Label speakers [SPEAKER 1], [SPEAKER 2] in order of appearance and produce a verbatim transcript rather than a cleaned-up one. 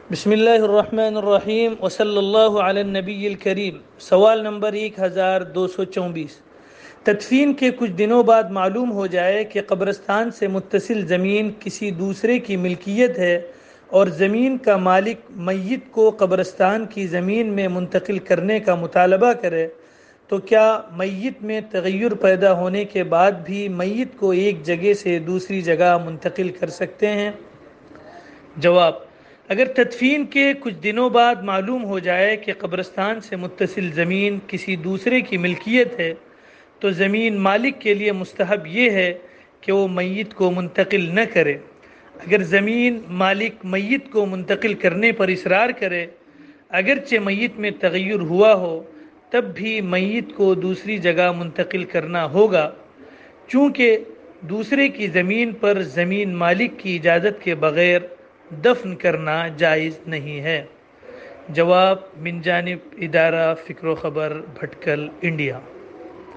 [SPEAKER 1] بسم اللہ الرحمن الرحیم وصلی اللہ علی النبی الکریم۔ سوال نمبر ایک ہزار دو سو چوبیس۔ تدفین کے کچھ دنوں بعد معلوم ہو جائے کہ قبرستان سے متصل زمین کسی دوسرے کی ملکیت ہے اور زمین کا مالک میت کو قبرستان کی زمین میں منتقل کرنے کا مطالبہ کرے تو کیا میت میں تغیر پیدا ہونے کے بعد بھی میت کو ایک جگہ سے دوسری جگہ منتقل کر سکتے ہیں؟ جواب: اگر تدفین کے کچھ دنوں بعد معلوم ہو جائے کہ قبرستان سے متصل زمین کسی دوسرے کی ملکیت ہے تو زمین مالک کے لیے مستحب یہ ہے کہ وہ میت کو منتقل نہ کرے۔ اگر زمین مالک میت کو منتقل کرنے پر اصرار کرے، اگرچہ میت میں تغیر ہوا ہو، تب بھی میت کو دوسری جگہ منتقل کرنا ہوگا، چونکہ دوسرے کی زمین پر زمین مالک کی اجازت کے بغیر دفن کرنا جائز نہیں ہے۔ جواب من جانب ادارہ فکر و خبر بھٹکل، انڈیا۔